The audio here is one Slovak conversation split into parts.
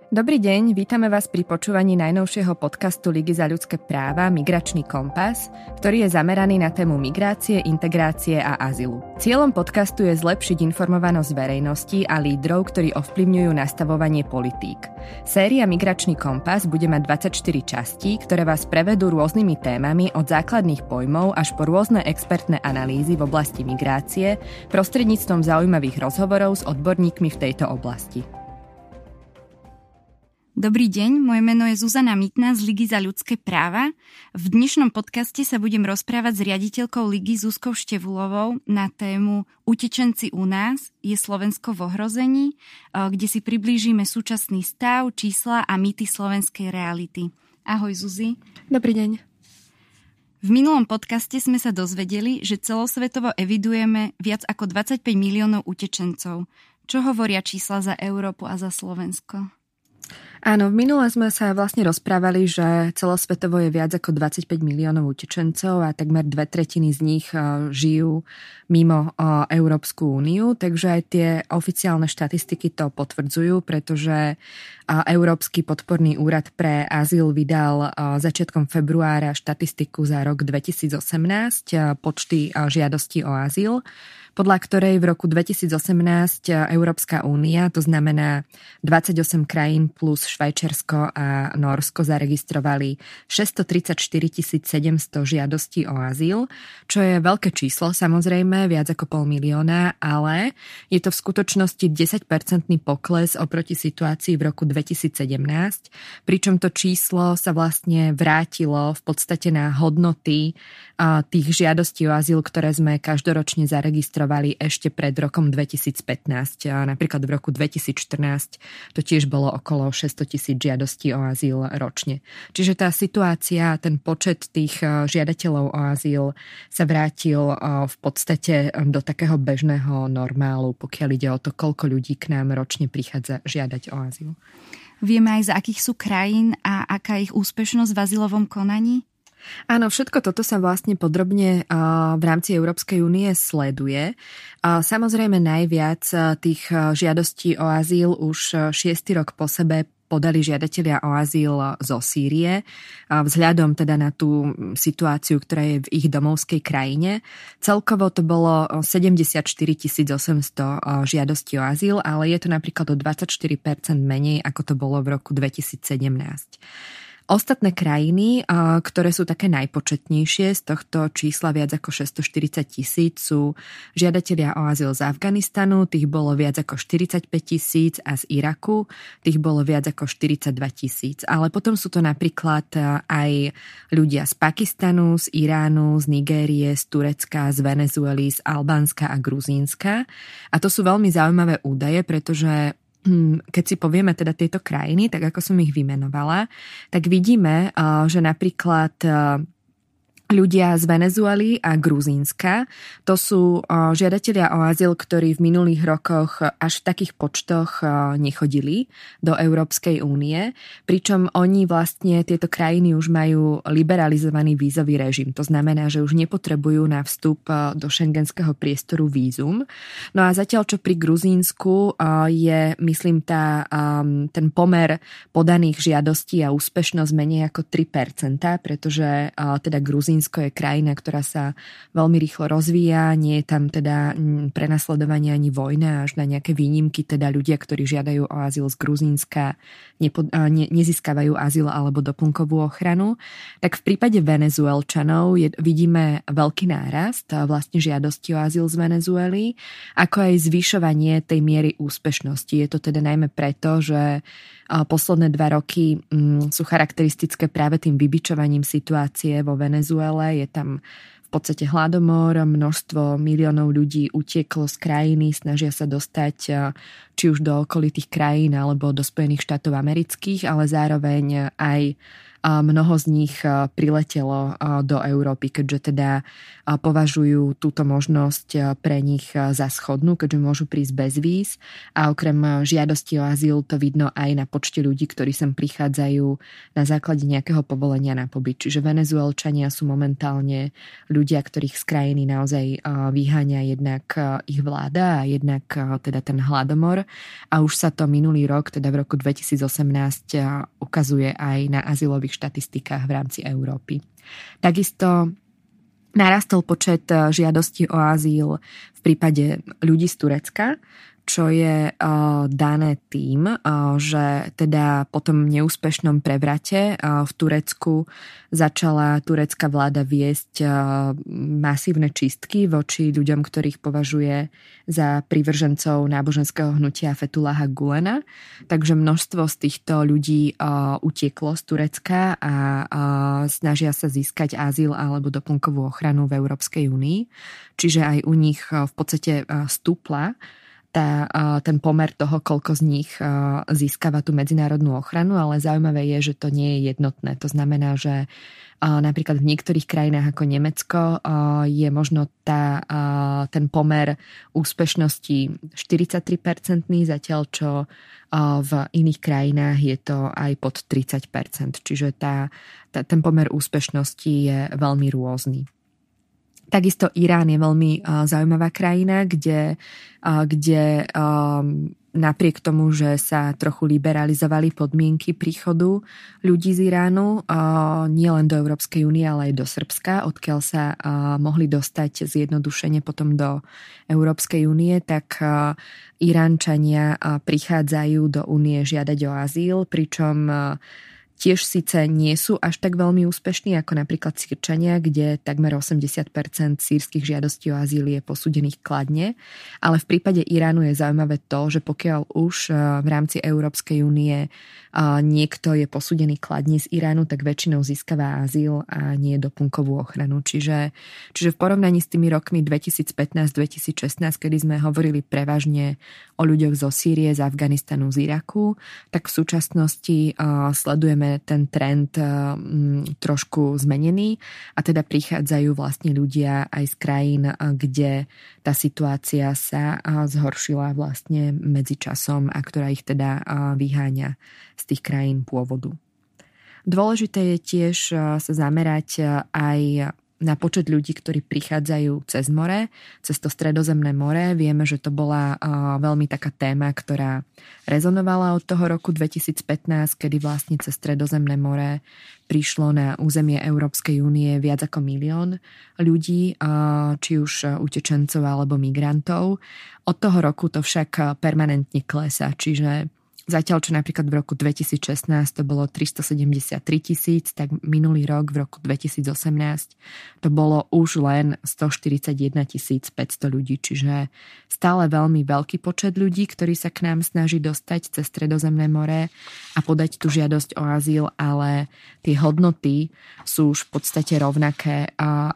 Dobrý deň, vítame vás pri počúvaní najnovšieho podcastu Ligy za ľudské práva Migračný kompas, ktorý je zameraný na tému migrácie, integrácie a azylu. Cieľom podcastu je zlepšiť informovanosť verejnosti a lídrov, ktorí ovplyvňujú nastavovanie politík. Séria Migračný kompas bude mať 24 častí, ktoré vás prevedú rôznymi témami od základných pojmov až po rôzne expertné analýzy v oblasti migrácie prostredníctvom zaujímavých rozhovorov s odborníkmi v tejto oblasti. Dobrý deň, moje meno je Zuzana Mitná z Ligy za ľudské práva. V dnešnom podcaste sa budem rozprávať s riaditeľkou Ligy Zuzkou Števulovou na tému Utečenci u nás, je Slovensko v ohrození, kde si priblížime súčasný stav, čísla a mýty slovenskej reality. Ahoj Zuzi. Dobrý deň. V minulom podcaste sme sa dozvedeli, že celosvetovo evidujeme viac ako 25 miliónov utečencov. Čo hovoria čísla za Európu a za Slovensko? Áno, v minule sme sa vlastne rozprávali, že celosvetovo je viac ako 25 miliónov utečencov a takmer 2/3 z nich žijú mimo Európsku úniu, takže aj tie oficiálne štatistiky to potvrdzujú, pretože Európsky podporný úrad pre azyl vydal začiatkom februára štatistiku za rok 2018, počty žiadostí o azyl, podľa ktorej v roku 2018 Európska únia, to znamená 28 krajín plus Švajčiarsko a Nórsko, zaregistrovali 634 700 žiadostí o azyl, čo je veľké číslo, samozrejme, viac ako 500 000, ale je to v skutočnosti 10% pokles oproti situácii v roku 2017, pričom to číslo sa vlastne vrátilo v podstate na hodnoty tých žiadostí o azyl, ktoré sme každoročne zaregistrovali ešte pred rokom 2015. Napríklad v roku 2014 to tiež bolo okolo 600 000 žiadostí o azyl ročne. Čiže tá situácia, ten počet tých žiadateľov o azyl sa vrátil v podstate do takého bežného normálu, pokiaľ ide o to, koľko ľudí k nám ročne prichádza žiadať o azyl. Vieme aj z akých sú krajín a aká ich úspešnosť v azylovom konaní? Áno, všetko toto sa vlastne podrobne v rámci Európskej únie sleduje. Samozrejme najviac tých žiadostí o azyl už 6. rok po sebe podali žiadatelia o azyl zo Sýrie, vzhľadom teda na tú situáciu, ktorá je v ich domovskej krajine. Celkovo to bolo 74 800 žiadostí o azyl, ale je to napríklad o 24% menej, ako to bolo v roku 2017. Ostatné krajiny, ktoré sú také najpočetnejšie z tohto čísla viac ako 640 000, sú žiadatelia o azyl z Afganistanu, tých bolo viac ako 45 000 a z Iraku, tých bolo viac ako 42 000. Ale potom sú to napríklad aj ľudia z Pakistanu, z Iránu, z Nigérie, z Turecka, z Venezuely, z Albánska a Gruzínska. A to sú veľmi zaujímavé údaje, pretože keď si povieme teda tieto krajiny, tak ako som ich vymenovala, tak vidíme, že napríklad ľudia z Venezuely a Gruzínska, to sú žiadatelia o azyl, ktorí v minulých rokoch až v takých počtoch nechodili do Európskej únie, pričom oni vlastne tieto krajiny už majú liberalizovaný vízový režim. To znamená, že už nepotrebujú na vstup do schengenského priestoru vízum. No a zatiaľ, čo pri Gruzínsku je, myslím, ten pomer podaných žiadostí a úspešnosť menej ako 3%, pretože teda Gruzínsko je krajina, ktorá sa veľmi rýchlo rozvíja, nie je tam teda prenasledovanie ani vojna, až na nejaké výnimky, teda ľudia, ktorí žiadajú o azyl z Gruzínska, nezískavajú azyl alebo doplnkovú ochranu. Tak v prípade Venezuelčanov vidíme veľký nárast vlastne žiadosti o azyl z Venezuely, ako aj zvyšovanie tej miery úspešnosti. Je to teda najmä preto, že posledné 2 roky sú charakteristické práve tým vybičovaním situácie vo Venezuele. Je tam v podstate hladomor, množstvo miliónov ľudí utieklo z krajiny, snažia sa dostať či už do okolitých krajín alebo do Spojených štátov amerických, ale zároveň aj mnoho z nich priletelo do Európy, keďže teda považujú túto možnosť pre nich za schodnú, keďže môžu prísť bez víz. A okrem žiadosti o azyl to vidno aj na počte ľudí, ktorí sem prichádzajú na základe nejakého povolenia na pobyt. Čiže Venezuelčania sú momentálne ľudia, ktorých z krajiny naozaj vyháňa jednak ich vláda a jednak teda ten hladomor. A už sa to minulý rok, teda v roku 2018, ukazuje aj na azylových štatistikách v rámci Európy. Takisto narastol počet žiadostí o azyl v prípade ľudí z Turecka, čo je dané tým, že teda po tom neúspešnom prevrate v Turecku začala turecká vláda viesť masívne čistky voči ľuďom, ktorých považuje za prívržencov náboženského hnutia Fethullaha Gülena. Takže množstvo z týchto ľudí utieklo z Turecka a snažia sa získať azyl alebo doplnkovú ochranu v Európskej únii. Čiže aj u nich v podstate stúpla ten pomer toho, koľko z nich získava tú medzinárodnú ochranu, ale zaujímavé je, že to nie je jednotné. To znamená, že napríklad v niektorých krajinách ako Nemecko je možno ten pomer úspešnosti 43%, zatiaľ čo v iných krajinách je to aj pod 30%. Čiže ten pomer úspešnosti je veľmi rôzny. Takisto Irán je veľmi zaujímavá krajina, kde napriek tomu, že sa trochu liberalizovali podmienky príchodu ľudí z Iránu, nielen do Európskej únie, ale aj do Srbska, odkiaľ sa mohli dostať zjednodušene potom do Európskej únie, tak Iránčania prichádzajú do únie žiadať o azyl, pričom tiež síce nie sú až tak veľmi úspešní ako napríklad Sýrčania, kde takmer 80% sýrskych žiadostí o azyl je posúdených kladne. Ale v prípade Iránu je zaujímavé to, že pokiaľ už v rámci Európskej únie niekto je posúdený kladne z Iránu, tak väčšinou získava azyl a nie doplnkovú ochranu. Čiže v porovnaní s tými rokmi 2015-2016, kedy sme hovorili prevažne o ľuďoch zo Sýrie, z Afganistanu, z Iraku, tak v súčasnosti sledujeme ten trend trošku zmenený a teda prichádzajú vlastne ľudia aj z krajín, kde tá situácia sa zhoršila vlastne medzičasom a ktorá ich teda vyháňa z tých krajín pôvodu. Dôležité je tiež sa zamerať aj na počet ľudí, ktorí prichádzajú cez more, cez to Stredozemné more. Vieme, že to bola veľmi taká téma, ktorá rezonovala od toho roku 2015, kedy vlastne cez Stredozemné more prišlo na územie Európskej únie viac ako 1 000 000 ľudí, či už utečencov alebo migrantov. Od toho roku to však permanentne klesá, čiže zatiaľ, čo napríklad v roku 2016 to bolo 373 000, tak minulý rok, v roku 2018, to bolo už len 141 500 ľudí. Čiže stále veľmi veľký počet ľudí, ktorí sa k nám snaží dostať cez Stredozemné more a podať tú žiadosť o azyl, ale tie hodnoty sú už v podstate rovnaké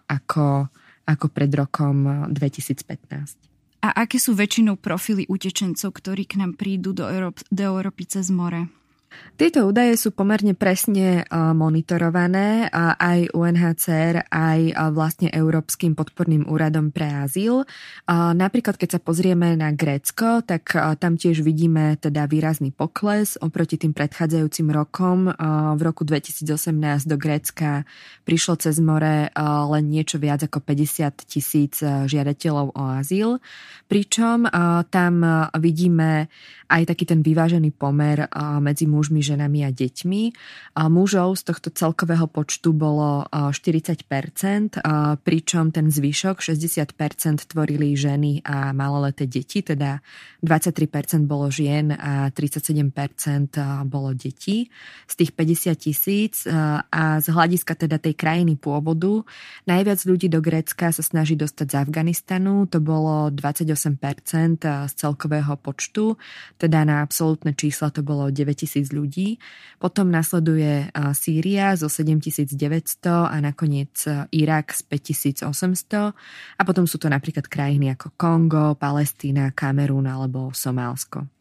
ako pred rokom 2015. A aké sú väčšinou profily utečencov, ktorí k nám prídu do Európy cez more? Tieto údaje sú pomerne presne monitorované aj UNHCR, aj vlastne Európskym podporným úradom pre azyl. Napríklad, keď sa pozrieme na Grécko, tak tam tiež vidíme teda výrazný pokles oproti tým predchádzajúcim rokom. V roku 2018 do Grécka prišlo cez more len niečo viac ako 50 000 žiadateľov o azyl, pričom tam vidíme aj taký ten vyvážený pomer medzi mužmi, ženami a deťmi. Mužov z tohto celkového počtu bolo 40%, pričom ten zvyšok 60% tvorili ženy a maloleté deti, teda 23% bolo žien a 37% bolo detí z tých 50 000 a z hľadiska teda tej krajiny pôvodu najviac ľudí do Grécka sa snaží dostať z Afganistanu, to bolo 28% z celkového počtu, teda na absolútne čísla to bolo 9 000 ľudí. Potom nasleduje Sýria zo 7 900 a nakoniec Irak z 5 800 a potom sú to napríklad krajiny ako Kongo, Palestína, Kamerún alebo Somálsko.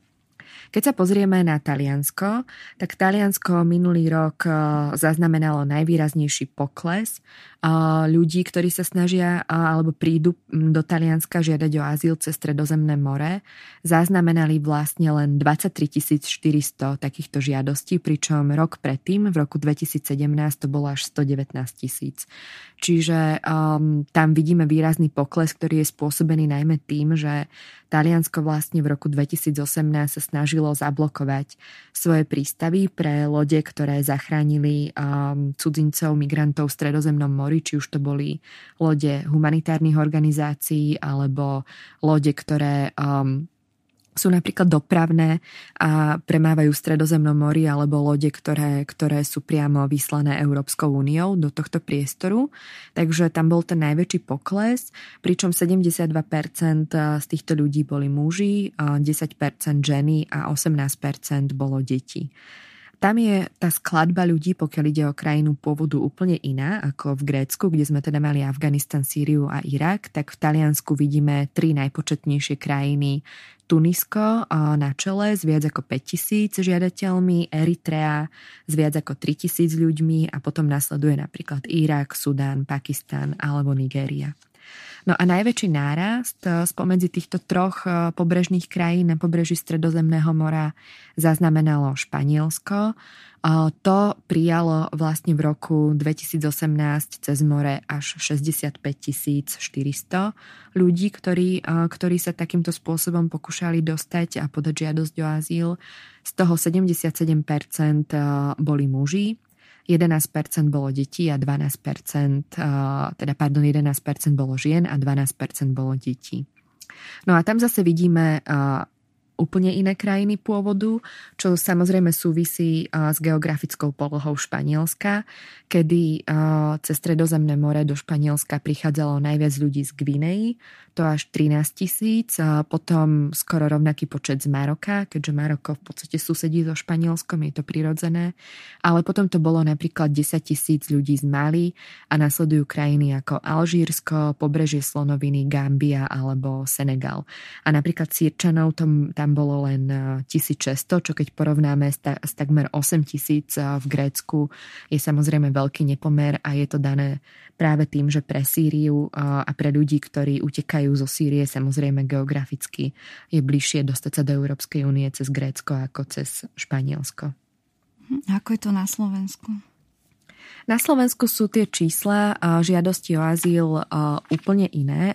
Keď sa pozrieme na Taliansko, tak Taliansko minulý rok zaznamenalo najvýraznejší pokles ľudí, ktorí sa snažia alebo prídu do Talianska žiadať o azyl cez Stredozemné more. Zaznamenali vlastne len 23 400 takýchto žiadostí, pričom rok predtým, v roku 2017, to bolo až 119 000. Čiže tam vidíme výrazný pokles, ktorý je spôsobený najmä tým, že Taliansko vlastne v roku 2018 sa snažilo zablokovať svoje prístavy pre lode, ktoré zachránili cudzincov, migrantov v Stredozemnom mori, či už to boli lode humanitárnych organizácií alebo lode, ktoré sú napríklad dopravné a premávajú v Stredozemnom mori, alebo lode, ktoré sú priamo vyslané Európskou úniou do tohto priestoru. Takže tam bol ten najväčší pokles, pričom 72% z týchto ľudí boli muži, 10% ženy a 18% bolo detí. Tam je tá skladba ľudí, pokiaľ ide o krajinu pôvodu, úplne iná ako v Grécku, kde sme teda mali Afganistan, Sýriu a Irak. Tak v Taliansku vidíme 3 najpočetnejšie krajiny. Tunisko na čele s viac ako 5 000 žiadateľmi, Eritrea s viac ako 3 000 ľuďmi a potom nasleduje napríklad Irak, Sudán, Pakistan alebo Nigéria. No a najväčší nárast spomedzi týchto 3 pobrežných krajín na pobreží Stredozemného mora zaznamenalo Španielsko. To prijalo vlastne v roku 2018 cez more až 65 400 ľudí, ktorí sa takýmto spôsobom pokúšali dostať a podať žiadosť o azyl. Z toho 77% boli muži, 11% bolo detí a 11% bolo žien a 12% bolo detí. No a tam zase vidíme úplne iné krajiny pôvodu, čo samozrejme súvisí s geografickou polohou Španielska, kedy cez Stredozemné more do Španielska prichádzalo najviac ľudí z Gvineji, to až 13 000, potom skoro rovnaký počet z Maroka, keďže Maroko v podstate susedí so Španielskom, je to prirodzené, ale potom to bolo napríklad 10 000 ľudí z Mali a nasledujú krajiny ako Alžírsko, pobrežie Slonoviny, Gambia alebo Senegal. A napríklad Sýrčanov tam bolo len 1600, čo keď porovnáme s takmer 8000 v Grécku, je samozrejme veľký nepomer a je to dané práve tým, že pre Sýriu a pre ľudí, ktorí utekajú zo Sýrie, samozrejme geograficky je bližšie dostať sa do Európskej únie cez Grécko ako cez Španielsko. Ako je to na Slovensku? Na Slovensku sú tie čísla žiadosti o azyl úplne iné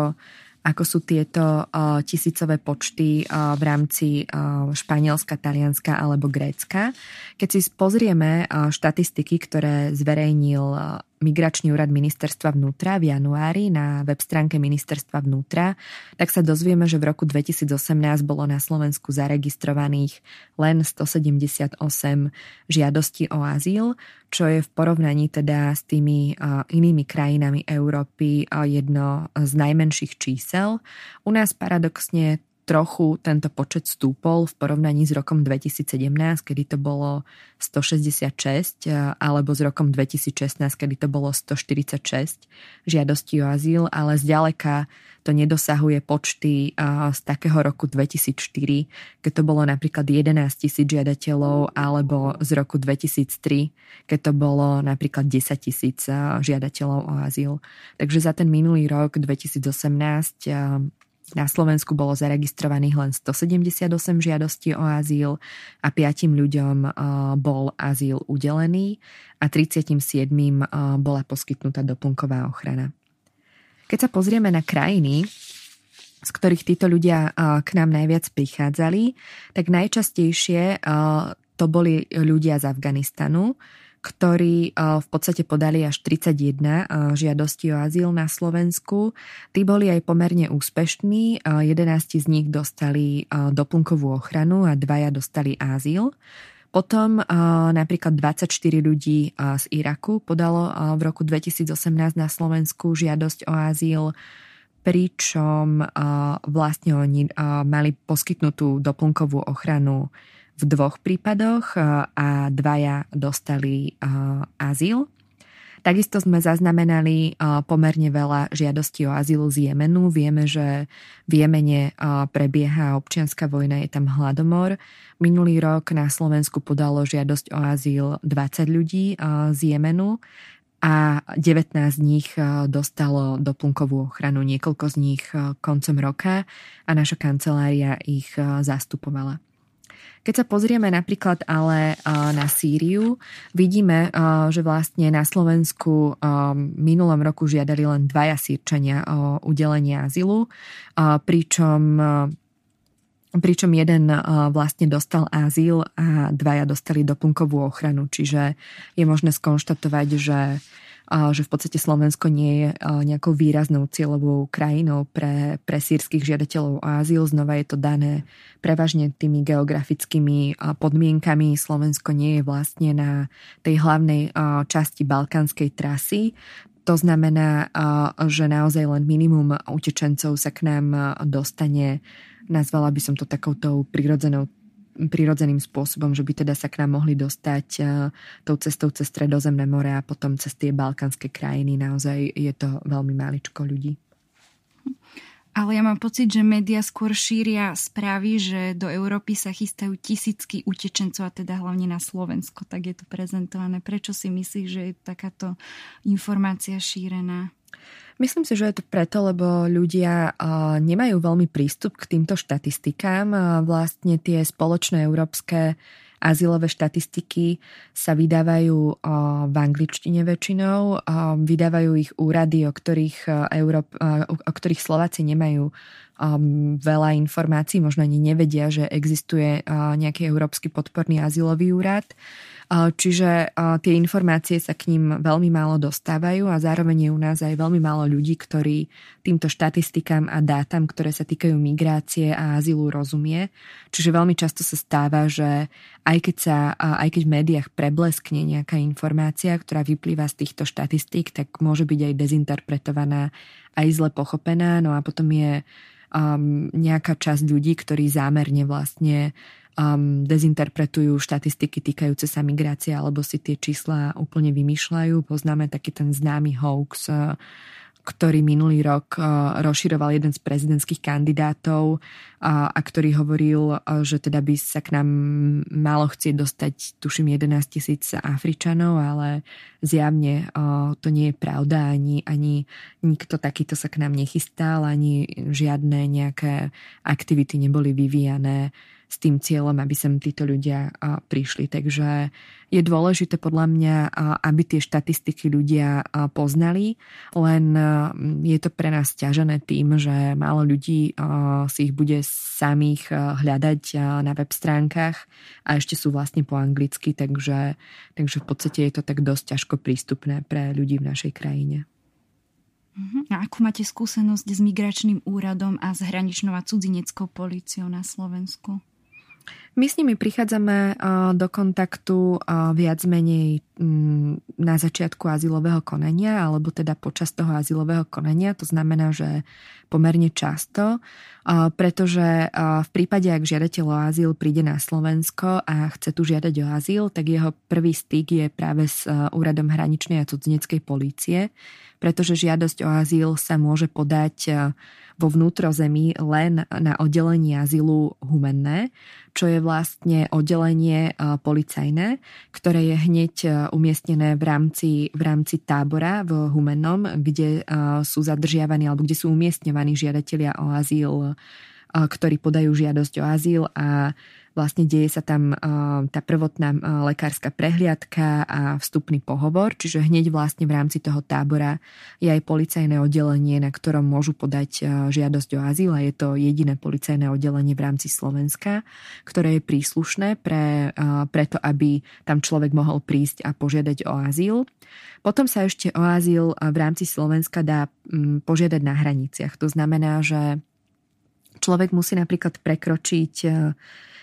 ako sú tieto tisícové počty v rámci Španielska, Talianska alebo Grécka. Keď si pozrieme štatistiky, ktoré zverejnil Migračný úrad ministerstva vnútra v januári na web stránke ministerstva vnútra, tak sa dozvieme, že v roku 2018 bolo na Slovensku zaregistrovaných len 178 žiadostí o azyl, čo je v porovnaní teda s tými inými krajinami Európy jedno z najmenších čísel. U nás paradoxne trochu tento počet stúpol v porovnaní s rokom 2017, kedy to bolo 166, alebo s rokom 2016, kedy to bolo 146 žiadostí o azyl, ale zďaleka to nedosahuje počty z takého roku 2004, keď to bolo napríklad 11 000 žiadateľov, alebo z roku 2003, keď to bolo napríklad 10 000 žiadateľov o azyl. Takže za ten minulý rok 2018 na Slovensku bolo zaregistrovaných len 178 žiadostí o azyl a 5 ľuďom bol azyl udelený a 37 bola poskytnutá doplnková ochrana. Keď sa pozrieme na krajiny, z ktorých títo ľudia k nám najviac prichádzali, tak najčastejšie to boli ľudia z Afganistanu, ktorí v podstate podali až 31 žiadostí o azyl na Slovensku. Tí boli aj pomerne úspešní, 11 z nich dostali doplnkovú ochranu a 2 dostali azyl. Potom napríklad 24 ľudí z Iraku podalo v roku 2018 na Slovensku žiadosť o azyl, pričom vlastne oni mali poskytnutú doplnkovú ochranu v 2 prípadoch a 2 dostali azyl. Takisto sme zaznamenali pomerne veľa žiadostí o azyl z Jemenu. Vieme, že v Jemene prebieha občianska vojna, je tam hladomor. Minulý rok na Slovensku podalo žiadosť o azyl 20 ľudí z Jemenu a 19 z nich dostalo doplnkovú ochranu. Niekoľko z nich koncom roka a naša kancelária ich zastupovala. Keď sa pozrieme napríklad ale na Sýriu, vidíme, že vlastne na Slovensku minulom roku žiadali len 2 Sýrčania o udelenie azylu, pričom jeden vlastne dostal azyl a 2 dostali doplnkovú ochranu. Čiže je možné skonštatovať, že v podstate Slovensko nie je nejakou výraznou cieľovou krajinou pre sýrskych žiadateľov o azyl. Znova je to dané prevažne tými geografickými podmienkami. Slovensko nie je vlastne na tej hlavnej časti balkánskej trasy. To znamená, že naozaj len minimum utečencov sa k nám dostane. Nazvala by som to takoutou prirodzeným spôsobom, že by teda sa k nám mohli dostať tou cestou cez Stredozemné more a potom cez tie balkánske krajiny. Naozaj je to veľmi máličko ľudí. Ale ja mám pocit, že médiá skôr šíria správy, že do Európy sa chystajú tisícky utečencov a teda hlavne na Slovensko. Tak je to prezentované. Prečo si myslíš, že je takáto informácia šírená? Myslím si, že je to preto, lebo ľudia nemajú veľmi prístup k týmto štatistikám. Vlastne tie spoločné európske azylové štatistiky sa vydávajú v angličtine väčšinou. Vydávajú ich úrady, o ktorých Slováci nemajú veľa informácií. Možno ani nevedia, že existuje nejaký európsky podporný azylový úrad. Čiže tie informácie sa k ním veľmi málo dostávajú a zároveň je u nás aj veľmi málo ľudí, ktorí týmto štatistikám a dátam, ktoré sa týkajú migrácie a azylu, rozumie. Čiže veľmi často sa stáva, že aj keď v médiách prebleskne nejaká informácia, ktorá vyplýva z týchto štatistík, tak môže byť aj dezinterpretovaná, aj zle pochopená. No a potom je nejaká časť ľudí, ktorí zámerne vlastne dezinterpretujú štatistiky týkajúce sa migrácie alebo si tie čísla úplne vymýšľajú. Poznáme taký ten známy hoax, ktorý minulý rok rozširoval jeden z prezidentských kandidátov a ktorý hovoril, že teda by sa k nám malo chcieť dostať, tuším, 11 000 Afričanov, ale zjavne to nie je pravda, ani nikto takýto sa k nám nechystal, ani žiadne nejaké aktivity neboli vyvíjané s tým cieľom, aby sem títo ľudia prišli. Takže je dôležité podľa mňa, aby tie štatistiky ľudia poznali, len je to pre nás ťažené tým, že málo ľudí si ich bude samých hľadať na web stránkach a ešte sú vlastne po anglicky, takže v podstate je to tak dosť ťažko prístupné pre ľudí v našej krajine. A akú máte skúsenosť s migračným úradom a s hraničnou a cudzineckou políciou na Slovensku? My s nimi prichádzame do kontaktu viac menej na začiatku azylového konania alebo teda počas toho azylového konania. To znamená, že pomerne často, pretože v prípade, ak žiadateľ o azyl príde na Slovensko a chce tu žiadať o azyl, tak jeho prvý styk je práve s úradom hraničnej a cudzineckej polície, pretože žiadosť o azyl sa môže podať vo vnútrozemí len na oddelení azylu Humenné, čo je vlastne oddelenie policajné, ktoré je hneď umiestnené v rámci tábora v Humennom, kde sú zadržiavaní alebo kde sú umiestňovaní žiadatelia o azyl, ktorí podajú žiadosť o azyl a vlastne deje sa tam tá prvotná lekárska prehliadka a vstupný pohovor, čiže hneď vlastne v rámci toho tábora je aj policajné oddelenie, na ktorom môžu podať žiadosť o azyl a je to jediné policajné oddelenie v rámci Slovenska, ktoré je príslušné preto, aby tam človek mohol prísť a požiadať o azyl. Potom sa ešte o azyl v rámci Slovenska dá požiadať na hraniciach. To znamená, že človek musí napríklad prekročiť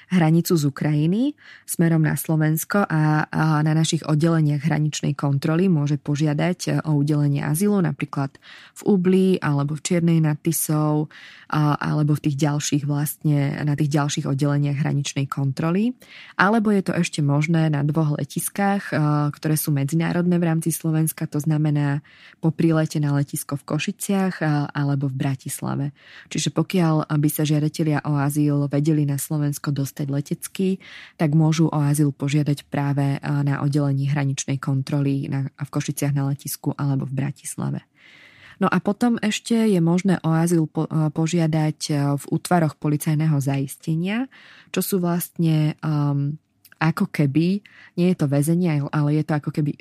hranicu z Ukrajiny smerom na Slovensko a na našich oddeleniach hraničnej kontroly môže požiadať o udelenie azylu, napríklad v Ubli alebo v Čiernej nad Tisou alebo v tých ďalších na tých ďalších oddeleniach hraničnej kontroly. Alebo je to ešte možné na 2 letiskách, ktoré sú medzinárodné v rámci Slovenska, to znamená po prílete na letisko v Košiciach alebo v Bratislave. Čiže pokiaľ by sa žiadatelia o azyl vedeli na Slovensko dostať letecky, tak môžu o azyl požiadať práve na oddelení hraničnej kontroly v Košiciach na letisku alebo v Bratislave. No a potom ešte je možné o azyl požiadať v útvaroch policajného zaistenia, čo sú vlastne ako keby, nie je to väzenie, ale je to ako keby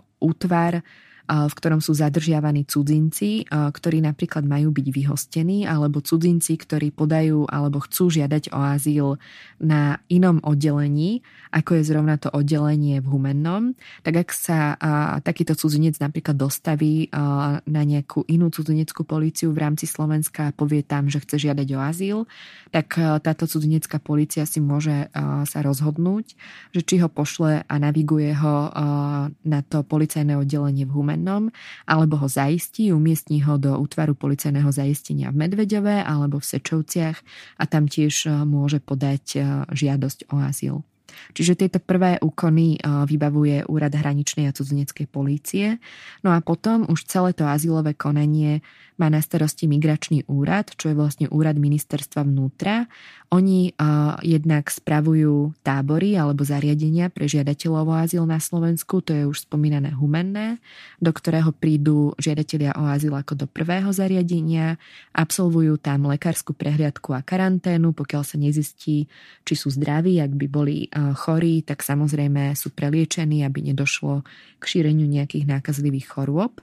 útvar, v ktorom sú zadržiavaní cudzinci, ktorí napríklad majú byť vyhostení, alebo cudzinci, ktorí podajú alebo chcú žiadať o azyl na inom oddelení, ako je zrovna to oddelenie v Humennom. Tak ak sa takýto cudzinec napríklad dostaví na nejakú inú cudzineckú políciu v rámci Slovenska a povie tam, že chce žiadať o azyl, tak táto cudzinecká polícia si môže sa rozhodnúť, že či ho pošle a naviguje ho na to policajné oddelenie v Humennom, alebo ho zaistí, umiestní ho do útvaru policajného zaistenia v Medveďove alebo v Sečovciach a tam tiež môže podať žiadosť o azyl. Čiže tieto prvé úkony vybavuje Úrad hraničnej a cudzineckej polície. No a potom už celé to azylové konanie má na starosti Migračný úrad, čo je vlastne úrad ministerstva vnútra. Oni jednak spravujú tábory alebo zariadenia pre žiadateľov o azyl na Slovensku, to je už spomínané Humenné, do ktorého prídu žiadatelia o azyl ako do prvého zariadenia, absolvujú tam lekárskú prehliadku a karanténu, pokiaľ sa nezistí, či sú zdraví, ak by boli chorí, tak samozrejme sú preliečení, aby nedošlo k šíreniu nejakých nákazlivých chorôb.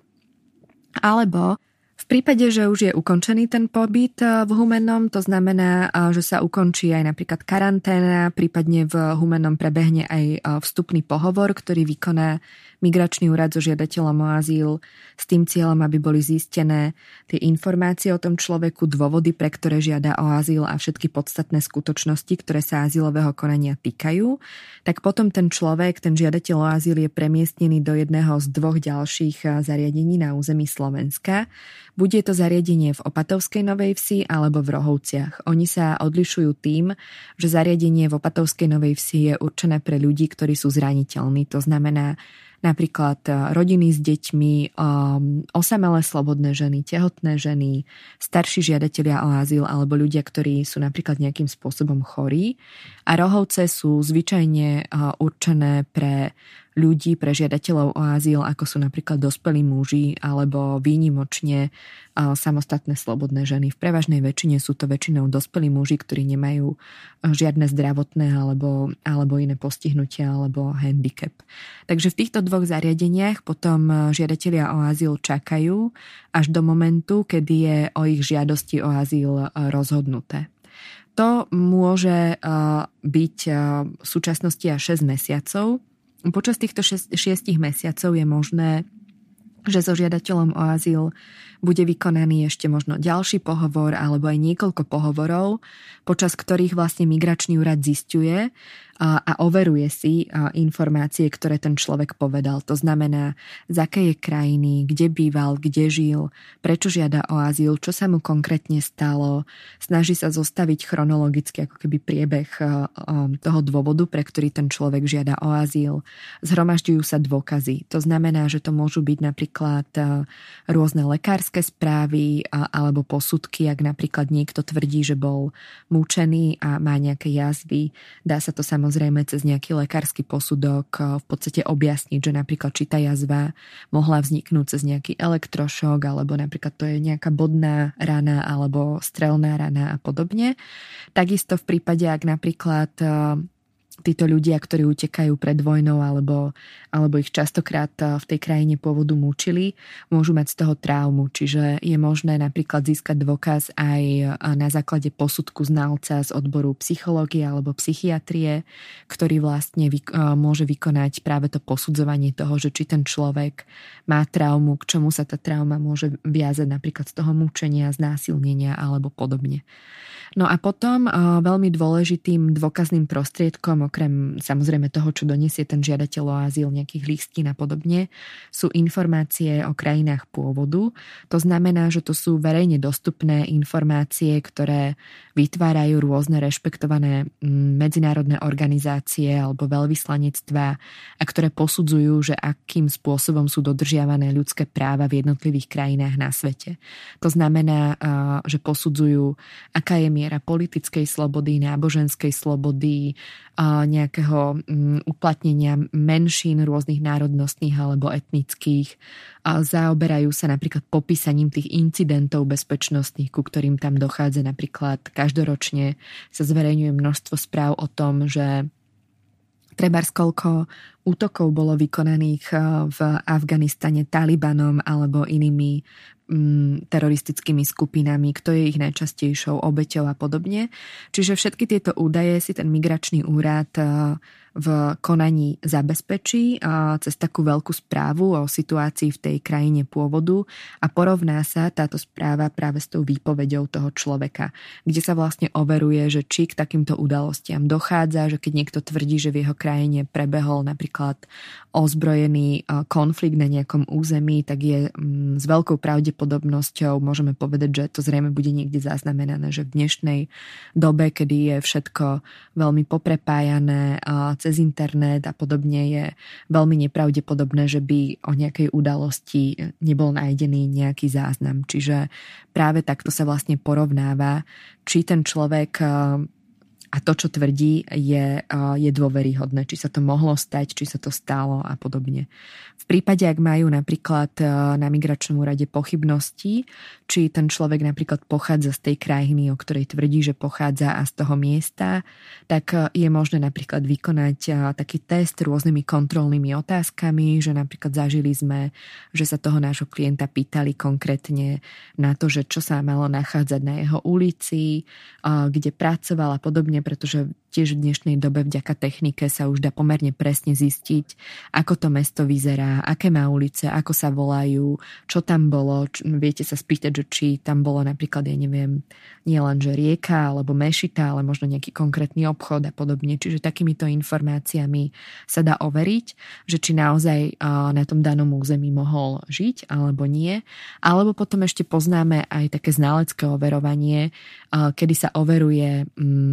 Alebo v prípade, že už je ukončený ten pobyt v Humennom, to znamená, že sa ukončí aj napríklad karanténa, prípadne v Humennom prebehne aj vstupný pohovor, ktorý vykoná Migračný úrad so žiadateľom o azyl s tým cieľom, aby boli zistené tie informácie o tom človeku, dôvody, pre ktoré žiada o azyl a všetky podstatné skutočnosti, ktoré sa azylového konania týkajú, tak potom ten človek, ten žiadateľ o azyl je premiestnený do jedného z 2 ďalších zariadení na území Slovenska. Bude to zariadenie v Opatovskej Novej Vsi alebo v Rohovciach. Oni sa odlišujú tým, že zariadenie v Opatovskej Novej Vsi je určené pre ľudí, ktorí sú zraniteľní. To znamená napríklad rodiny s deťmi, osamelé slobodné ženy, tehotné ženy, starší žiadatelia o azyl alebo ľudia, ktorí sú napríklad nejakým spôsobom chorí. A Rohovce sú zvyčajne určené pre ľudí, pre žiadateľov o azyl, ako sú napríklad dospelí muži alebo výnimočne samostatné slobodné ženy. V prevažnej väčšine sú to väčšinou dospelí muži, ktorí nemajú žiadne zdravotné alebo iné postihnutia alebo handicap. Takže v týchto 2 zariadeniach potom žiadatelia o azyl čakajú až do momentu, kedy je o ich žiadosti o azyl rozhodnuté. To môže byť v súčasnosti až 6 mesiacov. Počas týchto 6 mesiacov je možné, že so žiadateľom o azyl bude vykonaný ešte možno ďalší pohovor alebo aj niekoľko pohovorov, počas ktorých vlastne Migračný úrad zisťuje a overuje si informácie, ktoré ten človek povedal. To znamená, z akej je krajiny, kde býval, kde žil, prečo žiada o azyl, čo sa mu konkrétne stalo. Snaží sa zostaviť chronologicky ako keby priebeh toho dôvodu, pre ktorý ten človek žiada o azyl. Zhromažďujú sa dôkazy. To znamená, že to môžu byť napríklad rôzne lekárske správy alebo posudky, ak napríklad niekto tvrdí, že bol mučený a má nejaké jazvy. Dá sa to samozrejme cez nejaký lekársky posudok v podstate objasniť, že napríklad či tá jazva mohla vzniknúť cez nejaký elektrošok, alebo napríklad to je nejaká bodná rana alebo strelná rana a podobne. Takisto v prípade, ak napríklad títo ľudia, ktorí utekajú pred vojnou alebo ich častokrát v tej krajine pôvodu mučili, môžu mať z toho traumu. Čiže je možné napríklad získať dôkaz aj na základe posudku znalca z odboru psychológie alebo psychiatrie, ktorý vlastne môže vykonať práve to posudzovanie toho, že či ten človek má traumu, k čomu sa tá trauma môže viazať napríklad z toho mučenia, znásilnenia alebo podobne. No a potom veľmi dôležitým dôkazným prostriedkom, okrem samozrejme toho, čo donesie ten žiadateľ o azyl, nejakých listín a podobne, sú informácie o krajinách pôvodu. To znamená, že to sú verejne dostupné informácie, ktoré vytvárajú rôzne rešpektované medzinárodné organizácie alebo veľvyslanectvá a ktoré posudzujú, že akým spôsobom sú dodržiavané ľudské práva v jednotlivých krajinách na svete. To znamená, že posudzujú, aká je miera politickej slobody, náboženskej slobody, nejakého uplatnenia menšín rôznych národnostných alebo etnických. Zaoberajú sa napríklad popísaním tých incidentov bezpečnostných, ku ktorým tam dochádza. Napríklad každoročne sa zverejňuje množstvo správ o tom, že trebárs koľko útokov bolo vykonaných v Afganistane Talibanom alebo inými teroristickými skupinami, kto je ich najčastejšou obeťou a podobne. Čiže všetky tieto údaje si ten migračný úrad v konaní zabezpečí cez takú veľkú správu o situácii v tej krajine pôvodu a porovná sa táto správa práve s tou výpoveďou toho človeka, kde sa vlastne overuje, že či k takýmto udalostiam dochádza, že keď niekto tvrdí, že v jeho krajine prebehol napríklad ozbrojený konflikt na nejakom území, tak je s veľkou pravdepodobnosťou môžeme povedať, že to zrejme bude niekde zaznamenané, že v dnešnej dobe, kedy je všetko veľmi poprepájané cez internet a podobne, je veľmi nepravdepodobné, že by o nejakej udalosti nebol nájdený nejaký záznam. Čiže práve takto sa vlastne porovnáva, či ten človek a to, čo tvrdí, je dôveryhodné. Či sa to mohlo stať, či sa to stalo a podobne. V prípade, ak majú napríklad na migračnom úrade pochybnosti, či ten človek napríklad pochádza z tej krajiny, o ktorej tvrdí, že pochádza a z toho miesta, tak je možné napríklad vykonať taký test rôznymi kontrolnými otázkami, že napríklad zažili sme, že sa toho nášho klienta pýtali konkrétne na to, že čo sa malo nachádzať na jeho ulici, kde pracoval a podobne, pretože tiež v dnešnej dobe vďaka technike sa už dá pomerne presne zistiť, ako to mesto vyzerá, aké má ulice, ako sa volajú, čo tam bolo. Viete sa spýtať, že či tam bolo napríklad, ja neviem, nie len že rieka alebo mešita, ale možno nejaký konkrétny obchod a podobne. Čiže takýmito informáciami sa dá overiť, že či naozaj na tom danom území mohol žiť alebo nie. Alebo potom ešte poznáme aj také znalecké overovanie, kedy sa overuje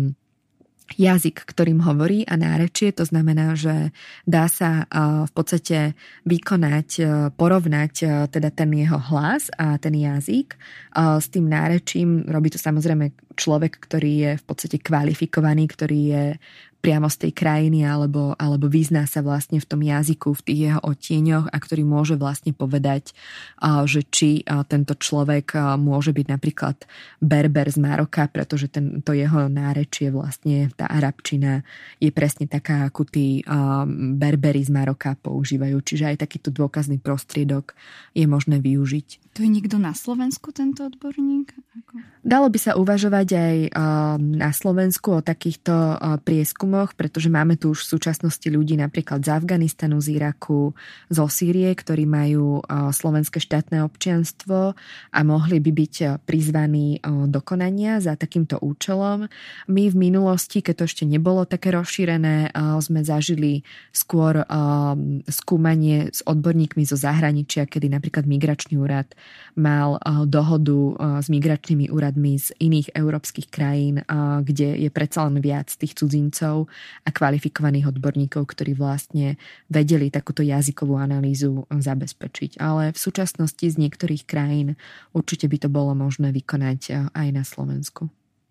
jazyk, ktorým hovorí a nárečie. To znamená, že dá sa v podstate vykonať, porovnať teda ten jeho hlas a ten jazyk s tým nárečím. Robí to samozrejme človek, ktorý je v podstate kvalifikovaný, ktorý je priamo z tej krajiny alebo vyzná sa vlastne v tom jazyku, v tých jeho odtieňoch a ktorý môže vlastne povedať, že či tento človek môže byť napríklad Berber z Maroka, pretože to jeho nárečie vlastne, tá arabčina je presne taká, ako tí Berberi z Maroka používajú. Čiže aj takýto dôkazný prostriedok je možné využiť. To je niekto na Slovensku, tento odborník? Dalo by sa uvažovať aj na Slovensku o takýchto prieskumoch, pretože máme tu už v súčasnosti ľudí napríklad z Afganistanu, z Iraku, zo Sýrie, ktorí majú slovenské štátne občianstvo a mohli by byť prizvaní do konania za takýmto účelom. My v minulosti, keď to ešte nebolo také rozšírené, sme zažili skôr skúmanie s odborníkmi zo zahraničia, kedy napríklad migračný úrad mal dohodu s migračnými úradmi z iných európskych krajín, kde je predsa len viac tých cudzincov a kvalifikovaných odborníkov, ktorí vlastne vedeli takúto jazykovú analýzu zabezpečiť. Ale v súčasnosti z niektorých krajín určite by to bolo možné vykonať aj na Slovensku.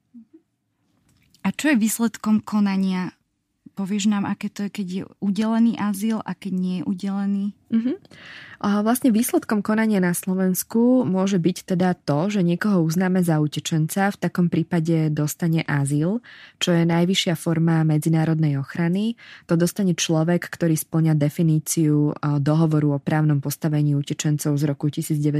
A čo je výsledkom konania? Povieš nám, aké to je, keď je udelený azyl a keď nie je udelený? Vlastne výsledkom konania na Slovensku môže byť teda to, že niekoho uznáme za utečenca, v takom prípade dostane azyl, čo je najvyššia forma medzinárodnej ochrany. To dostane človek, ktorý spĺňa definíciu dohovoru o právnom postavení utečencov z roku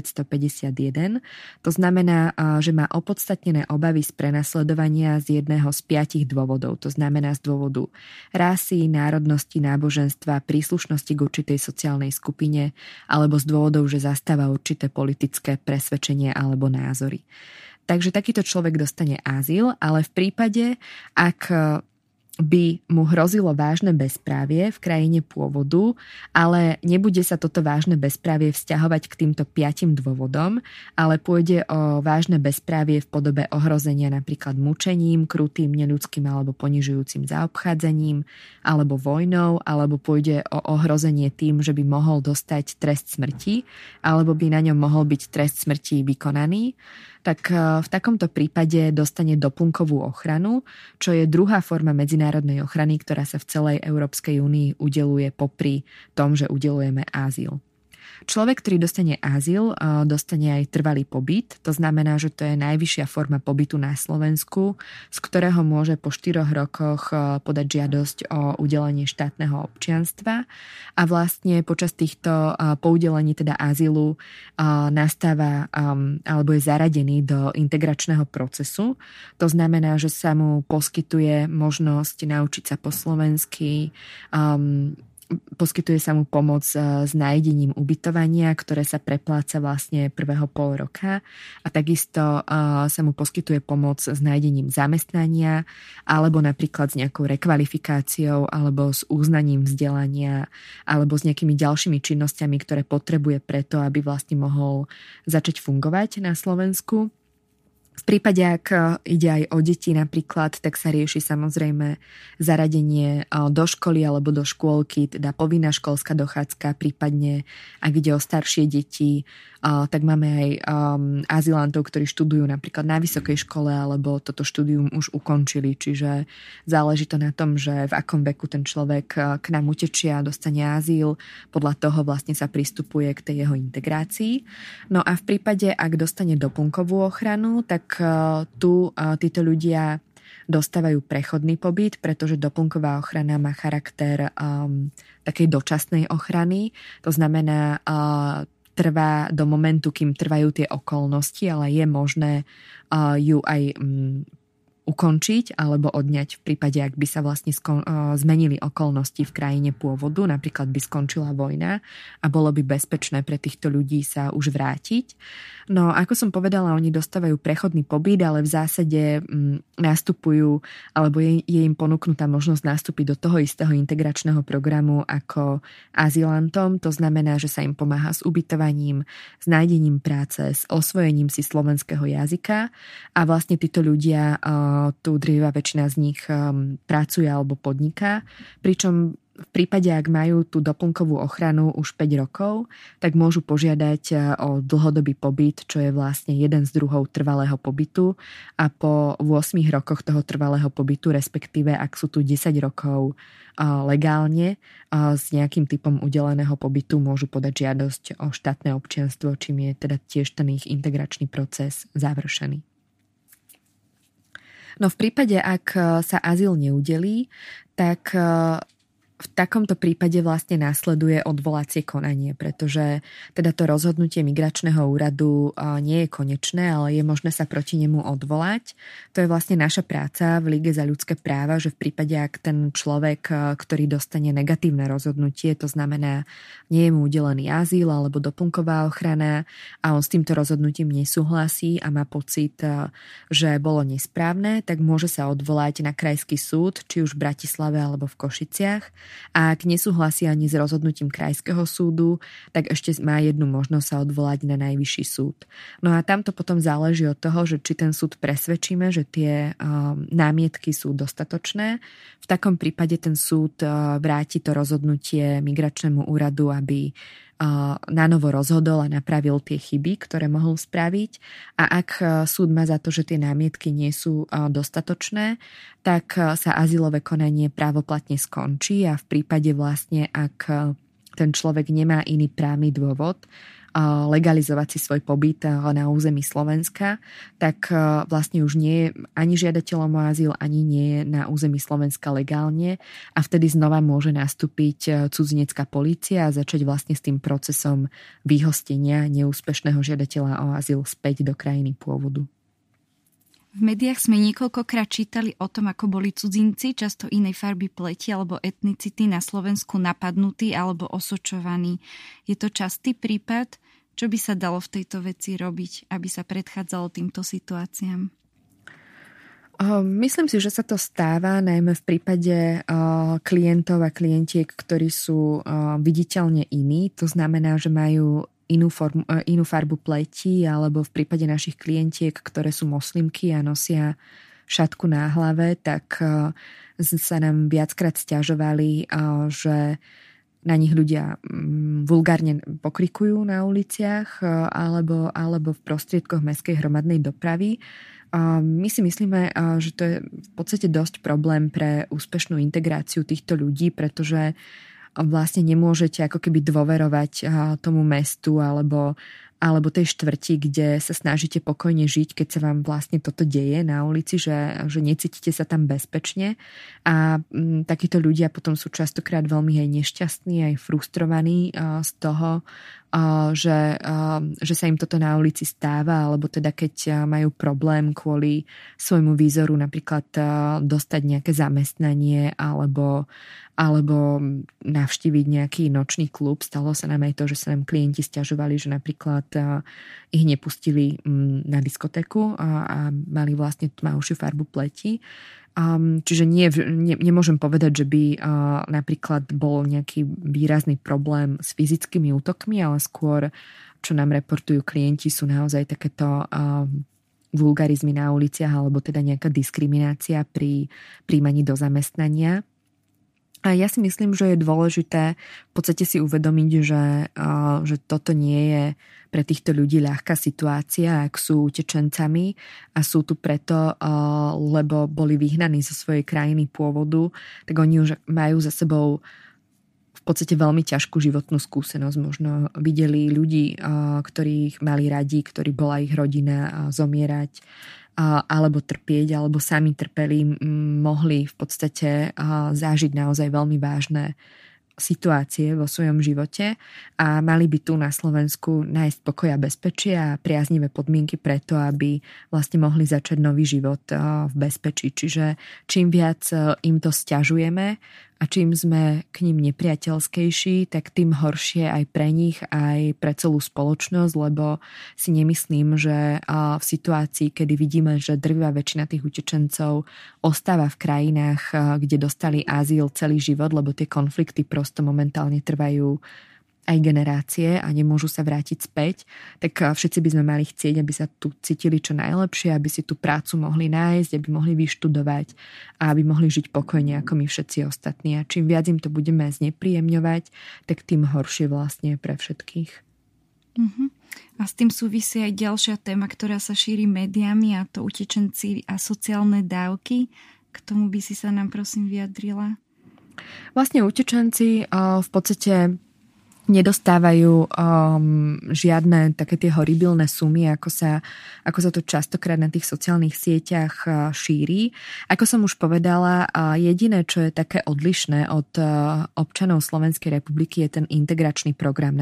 1951. To znamená, že má opodstatnené obavy z prenasledovania z jedného z 5 dôvodov. To znamená z dôvodu rasy, národnosti, náboženstva, príslušnosti k určitej sociálnej skupine alebo z dôvodov, že zastáva určité politické presvedčenie alebo názory. Takže takýto človek dostane azyl, ale v prípade, ak by mu hrozilo vážne bezprávie v krajine pôvodu, ale nebude sa toto vážne bezprávie vzťahovať k týmto 5 dôvodom, ale pôjde o vážne bezprávie v podobe ohrozenia napríklad mučením, krutým, neľudským alebo ponižujúcim zaobchádzaním, alebo vojnou, alebo pôjde o ohrozenie tým, že by mohol dostať trest smrti, alebo by na ňom mohol byť trest smrti vykonaný, tak v takomto prípade dostane doplnkovú ochranu, čo je druhá forma medzinárodnej ochrany, ktorá sa v celej Európskej únii udeľuje popri tom, že udeľujeme azyl. Človek, ktorý dostane azyl, dostane aj trvalý pobyt. To znamená, že to je najvyššia forma pobytu na Slovensku, z ktorého môže po 4 rokoch podať žiadosť o udelenie štátneho občianstva. A vlastne počas týchto po udelení teda azylu nastáva alebo je zaradený do integračného procesu. To znamená, že sa mu poskytuje možnosť naučiť sa po slovensky, poskytuje sa mu pomoc s nájdením ubytovania, ktoré sa prepláca vlastne prvého pol roka a takisto sa mu poskytuje pomoc s nájdením zamestnania alebo napríklad s nejakou rekvalifikáciou alebo s uznaním vzdelania alebo s nejakými ďalšími činnosťami, ktoré potrebuje preto, aby vlastne mohol začať fungovať na Slovensku. V prípade, ak ide aj o deti napríklad, tak sa rieši samozrejme zaradenie do školy alebo do škôlky, teda povinná školská dochádzka, prípadne ak ide o staršie deti, tak máme aj azylantov, ktorí študujú napríklad na vysokej škole alebo toto štúdium už ukončili, čiže záleží to na tom, že v akom veku ten človek k nám utečie a dostane azyl, podľa toho vlastne sa pristupuje k tej jeho integrácii. No a v prípade, ak dostane doplnkovú ochranu, tak tu títo ľudia dostávajú prechodný pobyt, pretože doplnková ochrana má charakter takej dočasnej ochrany. To znamená, trvá do momentu, kým trvajú tie okolnosti, ale je možné ju aj ukončiť alebo odňať v prípade, ak by sa vlastne zmenili okolnosti v krajine pôvodu, napríklad by skončila vojna a bolo by bezpečné pre týchto ľudí sa už vrátiť. No, ako som povedala, oni dostávajú prechodný pobyt, ale v zásade nastupujú, alebo je im ponúknutá možnosť nastúpiť do toho istého integračného programu ako azylantom. To znamená, že sa im pomáha s ubytovaním, s nájdením práce, s osvojením si slovenského jazyka a vlastne títo ľudia, tu drvivá väčšina z nich pracuje alebo podniká, pričom v prípade, ak majú tú doplnkovú ochranu už 5 rokov, tak môžu požiadať o dlhodobý pobyt, čo je vlastne jeden z druhov trvalého pobytu a po 8 rokoch toho trvalého pobytu, respektíve ak sú tu 10 rokov legálne s nejakým typom udeleného pobytu, môžu podať žiadosť o štátne občianstvo, čím je teda tiež ten ich integračný proces završený. No v prípade, ak sa azyl neudelí, tak v takomto prípade vlastne následuje odvolacie konanie, pretože teda to rozhodnutie migračného úradu nie je konečné, ale je možné sa proti nemu odvolať. To je vlastne naša práca v Líge za ľudské práva, že v prípade, ak ten človek, ktorý dostane negatívne rozhodnutie, to znamená, nie je mu udelený azyl alebo doplnková ochrana a on s týmto rozhodnutím nesúhlasí a má pocit, že bolo nesprávne, tak môže sa odvolať na krajský súd, či už v Bratislave alebo v Košiciach. A ak nesúhlasí ani s rozhodnutím krajského súdu, tak ešte má jednu možnosť sa odvolať na najvyšší súd. No a tamto potom záleží od toho, že či ten súd presvedčíme, že tie námietky sú dostatočné. V takom prípade ten súd vráti to rozhodnutie migračnému úradu, aby na novo rozhodol a napravil tie chyby, ktoré mohol spraviť. A ak súd má za to, že tie námietky nie sú dostatočné, tak sa azylové konanie právoplatne skončí a v prípade vlastne, ak ten človek nemá iný právny dôvod legalizovať si svoj pobyt na území Slovenska, tak vlastne už nie je ani žiadateľom o azyl, ani nie je na území Slovenska legálne a vtedy znova môže nastúpiť cudzinecká polícia a začať vlastne s tým procesom vyhostenia neúspešného žiadateľa o azyl späť do krajiny pôvodu. V médiách sme niekoľkokrát čítali o tom, ako boli cudzinci, často inej farby pleti alebo etnicity na Slovensku napadnutí alebo osočovaní. Je to častý prípad? Čo by sa dalo v tejto veci robiť, aby sa predchádzalo týmto situáciám? Myslím si, že sa to stáva najmä v prípade klientov a klientiek, ktorí sú viditeľne iní. To znamená, že majú inú farbu pleti, alebo v prípade našich klientiek, ktoré sú moslimky a nosia šatku na hlave, tak sa nám viackrát sťažovali, že na nich ľudia vulgárne pokrikujú na uliciach alebo v prostriedkoch mestskej hromadnej dopravy. My si myslíme, že to je v podstate dosť problém pre úspešnú integráciu týchto ľudí, pretože vlastne nemôžete ako keby dôverovať tomu mestu alebo tej štvrti, kde sa snažíte pokojne žiť, keď sa vám vlastne toto deje na ulici, že necítite sa tam bezpečne. A takíto ľudia potom sú častokrát veľmi aj nešťastní, aj frustrovaní z toho, že sa im toto na ulici stáva, alebo teda keď majú problém kvôli svojmu výzoru napríklad dostať nejaké zamestnanie alebo navštíviť nejaký nočný klub. Stalo sa nám aj to, že sa nám klienti sťažovali, že napríklad ich nepustili na diskotéku a mali vlastne tmavšiu farbu pleti. Čiže nemôžem povedať, že by napríklad bol nejaký výrazný problém s fyzickými útokmi, ale skôr, čo nám reportujú klienti, sú naozaj takéto vulgarizmy na uliciach alebo teda nejaká diskriminácia pri príjmaní do zamestnania. A ja si myslím, že je dôležité v podstate si uvedomiť, že toto nie je pre týchto ľudí ľahká situácia, ak sú utečencami a sú tu preto, lebo boli vyhnaní zo svojej krajiny pôvodu, tak oni už majú za sebou v podstate veľmi ťažkú životnú skúsenosť. Možno videli ľudí, ktorých mali radi, ktorí bola ich rodina, zomierať alebo trpieť, alebo sami trpeli, mohli v podstate zažiť naozaj veľmi vážne situácie vo svojom živote a mali by tu na Slovensku nájsť pokoj a bezpečie a priaznivé podmienky preto, aby vlastne mohli začať nový život v bezpečí. Čiže čím viac im to sťažujeme a čím sme k ním nepriateľskejší, tak tým horšie aj pre nich, aj pre celú spoločnosť, lebo si nemyslím, že v situácii, kedy vidíme, že drvivá väčšina tých utečencov ostáva v krajinách, kde dostali azyl celý život, lebo tie konflikty prosto momentálne trvajú aj generácie a nemôžu sa vrátiť späť, tak všetci by sme mali chcieť, aby sa tu cítili čo najlepšie, aby si tú prácu mohli nájsť, aby mohli vyštudovať a aby mohli žiť pokojne ako my všetci ostatní. A čím viac im to budeme znepríjemňovať, tak tým horšie vlastne pre všetkých. Uh-huh. A s tým súvisí aj ďalšia téma, ktorá sa šíri médiami, a to utečenci a sociálne dávky. K tomu by si sa nám prosím vyjadrila. Vlastne utečenci v podstate nedostávajú žiadne také tie horibilné sumy, ako sa to častokrát na tých sociálnych sieťach šíri. Ako som už povedala, jediné, čo je také odlišné od občanov Slovenskej republiky, je ten integračný program,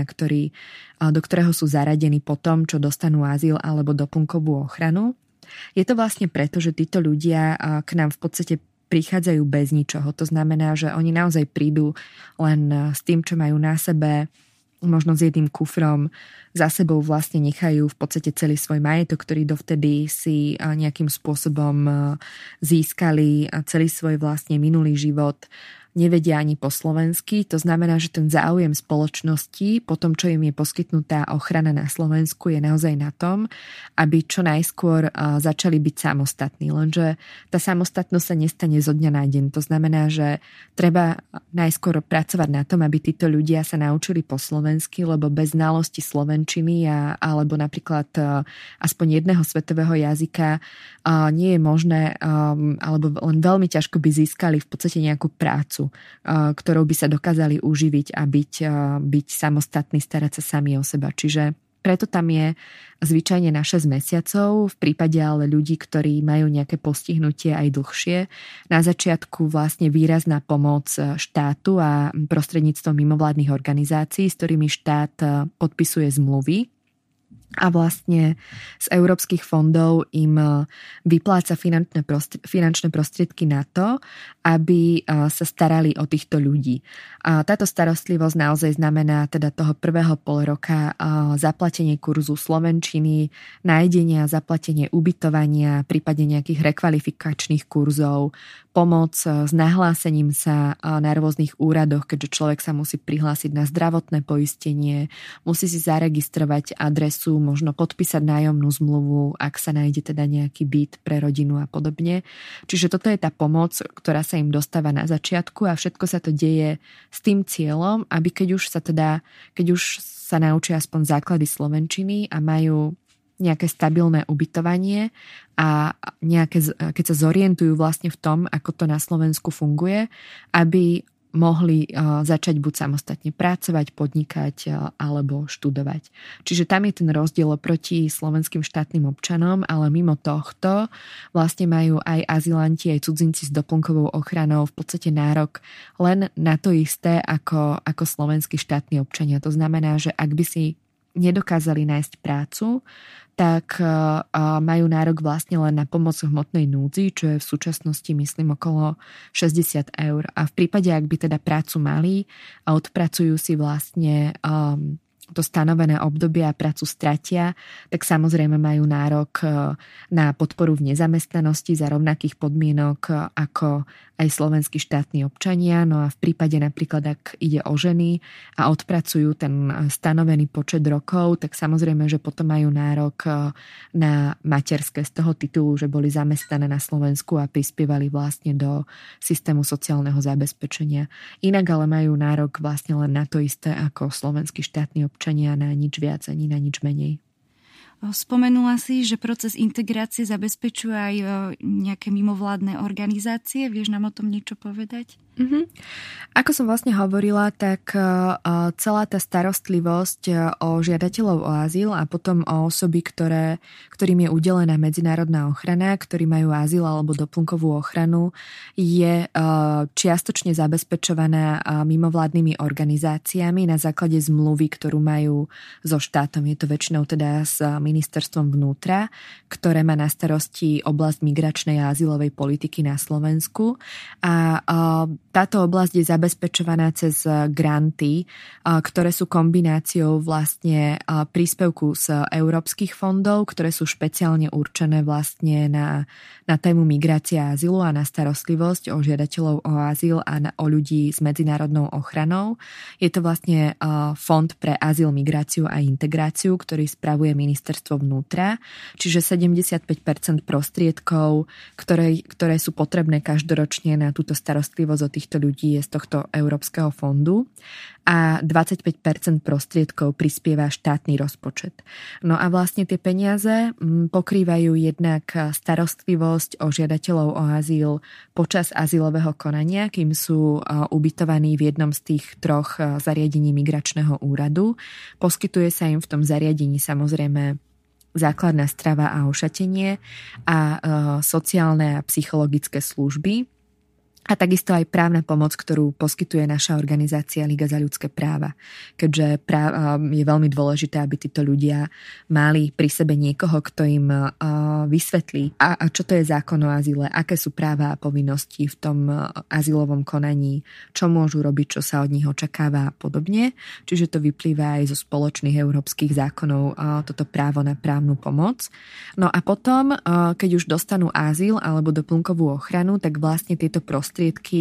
do ktorého sú zaradení po tom, čo dostanú azyl alebo doplnkovú ochranu. Je to vlastne preto, že títo ľudia k nám v podstate prichádzajú bez ničoho. To znamená, že oni naozaj prídu len s tým, čo majú na sebe, možno s jedným kufrom, za sebou vlastne nechajú v podstate celý svoj majetok, ktorý dovtedy si nejakým spôsobom získali, celý svoj vlastne minulý život. Nevedia ani po slovensky, to znamená, že ten záujem spoločnosti po tom, čo im je poskytnutá ochrana na Slovensku, je naozaj na tom, aby čo najskôr začali byť samostatní. Lenže tá samostatnosť sa nestane zo dňa na deň. To znamená, že treba najskôr pracovať na tom, aby títo ľudia sa naučili po slovensky, lebo bez znalosti slovenčiny alebo napríklad aspoň jedného svetového jazyka nie je možné, alebo len veľmi ťažko by získali v podstate nejakú prácu prácu, ktorou by sa dokázali uživiť a byť samostatní, starať sa sami o seba. Čiže preto tam je zvyčajne na 6 mesiacov, v prípade ale ľudí, ktorí majú nejaké postihnutie aj dlhšie. Na začiatku vlastne výrazná pomoc štátu a prostredníctvom mimovládnych organizácií, s ktorými štát podpisuje zmluvy. A vlastne z európskych fondov im vypláca finančné prostriedky na to, aby sa starali o týchto ľudí. A táto starostlivosť naozaj znamená teda toho prvého pol roka zaplatenie kurzu slovenčiny, nájdenia, zaplatenie ubytovania, prípadne nejakých rekvalifikačných kurzov, pomoc s nahlásením sa na rôznych úradoch, keďže človek sa musí prihlásiť na zdravotné poistenie, musí si zaregistrovať adresu, možno podpísať nájomnú zmluvu, ak sa nájde teda nejaký byt pre rodinu a podobne. Čiže toto je tá pomoc, ktorá sa im dostáva na začiatku a všetko sa to deje s tým cieľom, aby keď už sa naučia aspoň základy slovenčiny a majú nejaké stabilné ubytovanie a keď sa zorientujú vlastne v tom, ako to na Slovensku funguje, aby mohli začať buď samostatne pracovať, podnikať alebo študovať. Čiže tam je ten rozdiel oproti slovenským štátnym občanom, ale mimo tohto vlastne majú aj azylanti, aj cudzinci s doplnkovou ochranou v podstate nárok len na to isté ako slovenskí štátni občania. To znamená, že ak by si nedokázali nájsť prácu, tak majú nárok vlastne len na pomoc v hmotnej núdzi, čo je v súčasnosti, myslím, okolo 60 eur. A v prípade, ak by teda prácu mali a odpracujú si vlastne to stanovené obdobie a prácu stratia, tak samozrejme majú nárok na podporu v nezamestnanosti za rovnakých podmienok ako aj slovenskí štátni občania. No a v prípade napríklad, ak ide o ženy a odpracujú ten stanovený počet rokov, tak samozrejme, že potom majú nárok na materské z toho titulu, že boli zamestnané na Slovensku a prispievali vlastne do systému sociálneho zabezpečenia. Inak ale majú nárok vlastne len na to isté ako slovenskí štátni občania, na nič viac ani na nič menej. Spomenula si, že proces integrácie zabezpečuje aj nejaké mimovládne organizácie. Vieš nám o tom niečo povedať? Ako som vlastne hovorila, tak celá tá starostlivosť o žiadateľov o azyl a potom o osoby, ktorým je udelená medzinárodná ochrana, ktorí majú azyl alebo doplnkovú ochranu, je čiastočne zabezpečovaná mimovládnymi organizáciami na základe zmluvy, ktorú majú so štátom. Je to väčšinou teda s ministerstvom vnútra, ktoré má na starosti oblasť migračnej a azylovej politiky na Slovensku. A táto oblasť je zabezpečovaná cez granty, ktoré sú kombináciou vlastne príspevku z európskych fondov, ktoré sú špeciálne určené vlastne na tému migrácia a azylu a na starostlivosť o žiadateľov o azyl a o ľudí s medzinárodnou ochranou. Je to vlastne Fond pre azyl, migráciu a integráciu, ktorý spravuje ministerstvo vnútra, čiže 75% prostriedkov, ktoré sú potrebné každoročne na túto starostlivosť o týchto ľudí, je z tohto Európskeho fondu a 25% prostriedkov prispieva štátny rozpočet. No a vlastne tie peniaze pokrývajú jednak starostlivosť o žiadateľov o azyl počas azylového konania, kým sú ubytovaní v jednom z tých troch zariadení migračného úradu. Poskytuje sa im v tom zariadení samozrejme základná strava a ošatenie a sociálne a psychologické služby. A takisto aj právna pomoc, ktorú poskytuje naša organizácia Liga za ľudské práva. Keďže je veľmi dôležité, aby títo ľudia mali pri sebe niekoho, kto im vysvetlí, a čo to je zákon o azyle, aké sú práva a povinnosti v tom azylovom konaní, čo môžu robiť, čo sa od nich očakáva a podobne. Čiže to vyplýva aj zo spoločných európskych zákonov toto právo na právnu pomoc. No a potom, keď už dostanú azyl alebo doplnkovú ochranu, tak vlastne tieto prostriedky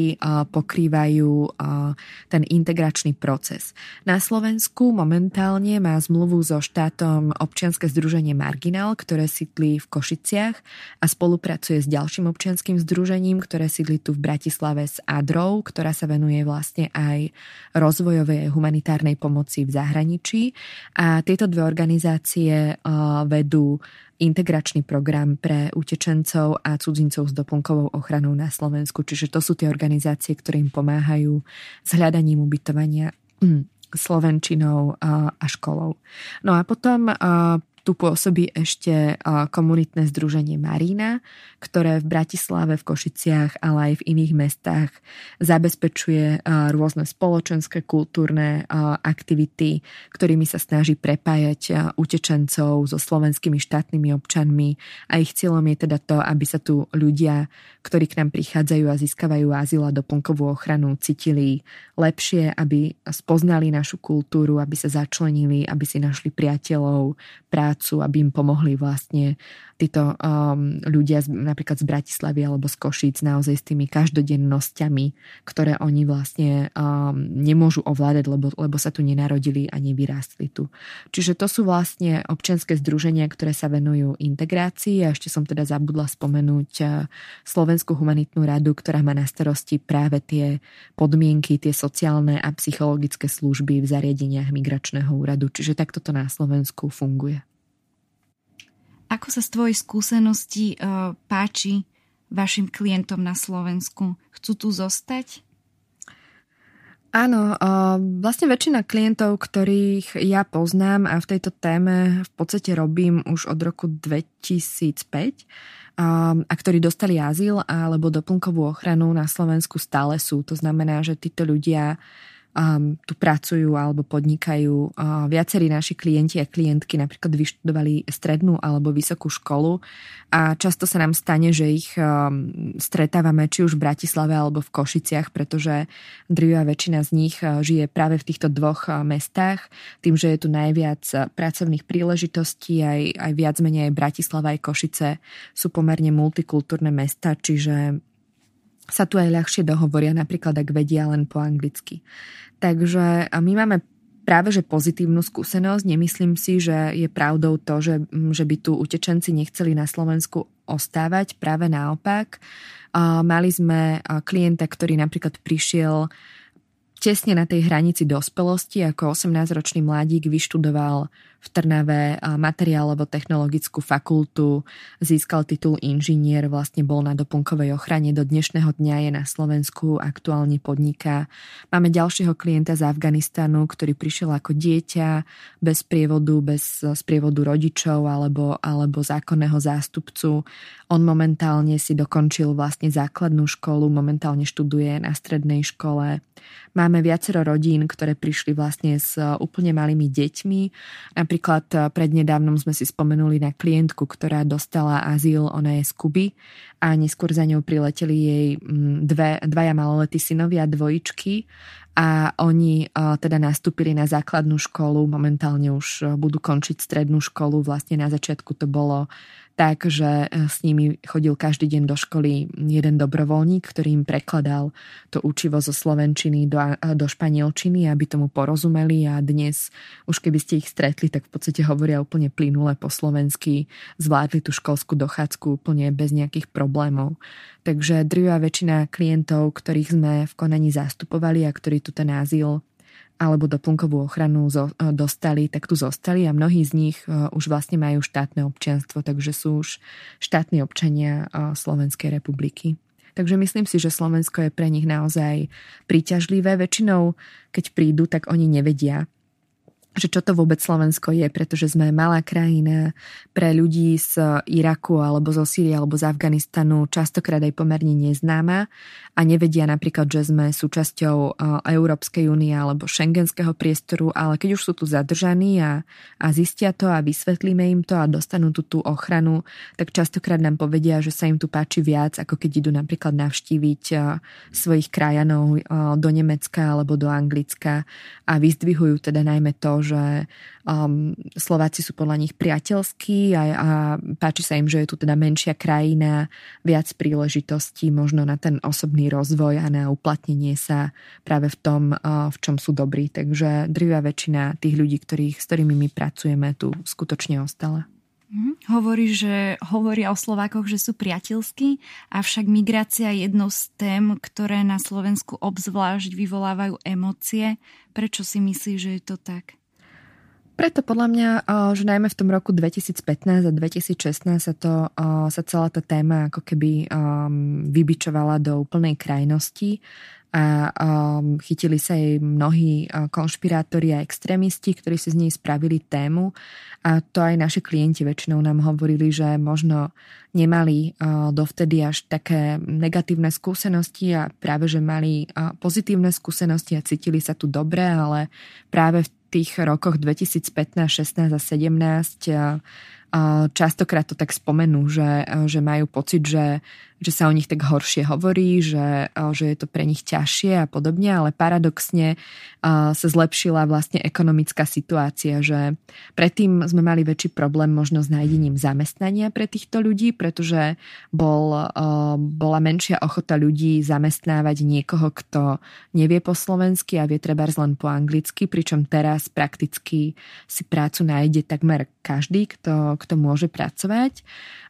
pokrývajú ten integračný proces. Na Slovensku momentálne má zmluvu so štátom občianske združenie Marginál, ktoré sídli v Košiciach a spolupracuje s ďalším občianskym združením, ktoré sídli tu v Bratislave s ADRou, ktorá sa venuje vlastne aj rozvojovej humanitárnej pomoci v zahraničí. A tieto dve organizácie vedú integračný program pre utečencov a cudzincov s doplnkovou ochranou na Slovensku. Čiže to sú tie organizácie, ktoré im pomáhajú s hľadaním ubytovania, slovenčinou a školou. No a potom tu pôsobí ešte komunitné združenie Marína, ktoré v Bratislave, v Košiciach, ale aj v iných mestách zabezpečuje rôzne spoločenské, kultúrne aktivity, ktorými sa snaží prepájať utečencov so slovenskými štátnymi občanmi a ich cieľom je teda to, aby sa tu ľudia, ktorí k nám prichádzajú a získavajú azyl a doplnkovú ochranu, cítili lepšie, aby spoznali našu kultúru, aby sa začlenili, aby si našli priateľov, prácu, aby im pomohli vlastne títo ľudia napríklad z Bratislavy alebo z Košíc naozaj s tými každodennosťami, ktoré oni vlastne nemôžu ovládať, lebo sa tu nenarodili a nevyrástli tu. Čiže to sú vlastne občianske združenia, ktoré sa venujú integrácii a ešte som teda zabudla spomenúť Slovenskú humanitnú radu, ktorá má na starosti práve tie podmienky, tie sociálne a psychologické služby v zariadeniach migračného úradu. Čiže takto to na Slovensku funguje. Ako sa z tvojej skúsenosti páči vašim klientom na Slovensku? Chcú tu zostať? Áno, vlastne väčšina klientov, ktorých ja poznám a v tejto téme v podstate robím už od roku 2005 a ktorí dostali azyl alebo doplnkovú ochranu na Slovensku stále sú. To znamená, že títo ľudia tu pracujú alebo podnikajú. Viacerí naši klienti a klientky napríklad vyštudovali strednú alebo vysokú školu a často sa nám stane, že ich stretávame či už v Bratislave alebo v Košiciach, pretože drvivá väčšina z nich žije práve v týchto dvoch mestách. Tým, že je tu najviac pracovných príležitostí, aj viac menej Bratislava aj Košice sú pomerne multikultúrne mesta, čiže sa tu aj ľahšie dohovoria, napríklad ak vedia len po anglicky. Takže my máme práve že pozitívnu skúsenosť. Nemyslím si, že je pravdou to, že by tu utečenci nechceli na Slovensku ostávať. Práve naopak. Mali sme klienta, ktorý napríklad prišiel tesne na tej hranici dospelosti, ako 18-ročný mladík vyštudoval v Trnave materiálovo-technologickú fakultu, získal titul inžinier, vlastne bol na doplnkovej ochrane, do dnešného dňa je na Slovensku, aktuálne podniká. Máme ďalšieho klienta z Afganistanu, ktorý prišiel ako dieťa, bez sprievodu rodičov alebo zákonného zástupcu. On momentálne si dokončil vlastne základnú školu, momentálne študuje na strednej škole. Máme viacero rodín, ktoré prišli vlastne s úplne malými deťmi. Napríklad prednedávnom sme si spomenuli na klientku, ktorá dostala azyl, ona je z Kuby a neskôr za ňou prileteli jej dvaja maloletí synovia, dvojičky a oni teda nastúpili na základnú školu, momentálne už budú končiť strednú školu, vlastne na začiatku to bolo tak, že s nimi chodil každý deň do školy jeden dobrovoľník, ktorý im prekladal to učivo zo slovenčiny do španielčiny, aby tomu porozumeli a dnes, už keby ste ich stretli, tak v podstate hovoria úplne plynule po slovensky, zvládli tú školskú dochádzku úplne bez nejakých problémov. Takže drvivá väčšina klientov, ktorých sme v konaní zastupovali a ktorí tu ten azyl alebo doplnkovú ochranu dostali, tak tu zostali a mnohí z nich už vlastne majú štátne občianstvo, takže sú už štátni občania Slovenskej republiky. Takže myslím si, že Slovensko je pre nich naozaj príťažlivé. Väčšinou, keď prídu, tak oni nevedia, že čo to vôbec Slovensko je, pretože sme malá krajina pre ľudí z Iraku alebo zo Sýrie alebo z Afganistanu častokrát aj pomerne neznáma a nevedia napríklad, že sme súčasťou Európskej únie alebo šengenského priestoru, ale keď už sú tu zadržaní a zistia to a vysvetlíme im to a dostanú tú ochranu, tak častokrát nám povedia, že sa im tu páči viac, ako keď idú napríklad navštíviť svojich krajanov do Nemecka alebo do Anglicka a vyzdvihujú teda najmä to, že Slováci sú podľa nich priateľskí a páči sa im, že je tu teda menšia krajina, viac príležitostí možno na ten osobný rozvoj a na uplatnenie sa práve v tom, v čom sú dobrí. Takže drvivá väčšina tých ľudí, s ktorými my pracujeme, tu skutočne ostala. Hovoria o Slovákoch, že sú priateľskí, avšak migrácia je jednou z tém, ktoré na Slovensku obzvlášť vyvolávajú emócie. Prečo si myslíš, že je to tak? Preto podľa mňa, že najmä v tom roku 2015 a 2016 sa celá tá téma ako keby vybičovala do úplnej krajnosti a chytili sa jej mnohí konšpirátori a extrémisti, ktorí si z nej spravili tému, a to aj naši klienti väčšinou nám hovorili, že možno nemali dovtedy až také negatívne skúsenosti a práve, že mali pozitívne skúsenosti a cítili sa tu dobre, ale práve v tých rokoch 2015, 16 a 17 častokrát to tak spomenú, že majú pocit, že sa o nich tak horšie hovorí, že je to pre nich ťažšie a podobne, ale paradoxne sa zlepšila vlastne ekonomická situácia, že predtým sme mali väčší problém možno s nájdením zamestnania pre týchto ľudí, pretože bola menšia ochota ľudí zamestnávať niekoho, kto nevie po slovensky a vie trebárs len po anglicky, pričom teraz prakticky si prácu nájde takmer každý, kto môže pracovať.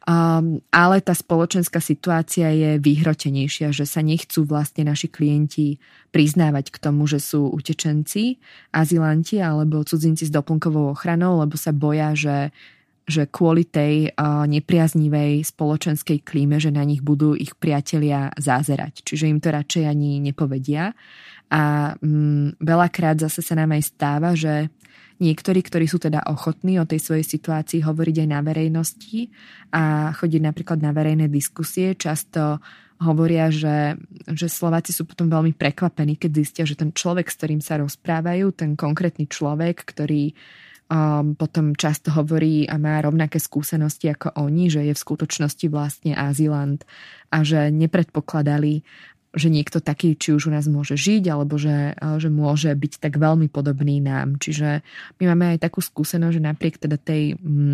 Ale tá spoločenská situácia je vyhrotenejšia, že sa nechcú vlastne naši klienti priznávať k tomu, že sú utečenci, azylanti alebo cudzinci s doplnkovou ochranou, lebo sa boja, že kvôli tej nepriaznivej spoločenskej klíme, že na nich budú ich priatelia zázerať. Čiže im to radšej ani nepovedia. A veľakrát zase sa nám aj stáva, že niektorí, ktorí sú teda ochotní o tej svojej situácii hovoriť aj na verejnosti a chodiť napríklad na verejné diskusie, často hovoria, že Slováci sú potom veľmi prekvapení, keď zistia, že ten človek, s ktorým sa rozprávajú, ten konkrétny človek, ktorý potom často hovorí a má rovnaké skúsenosti ako oni, že je v skutočnosti vlastne azylant a že nepredpokladali, že niekto taký, či už u nás môže žiť, alebo že môže byť tak veľmi podobný nám. Čiže my máme aj takú skúsenosť, že napriek teda tej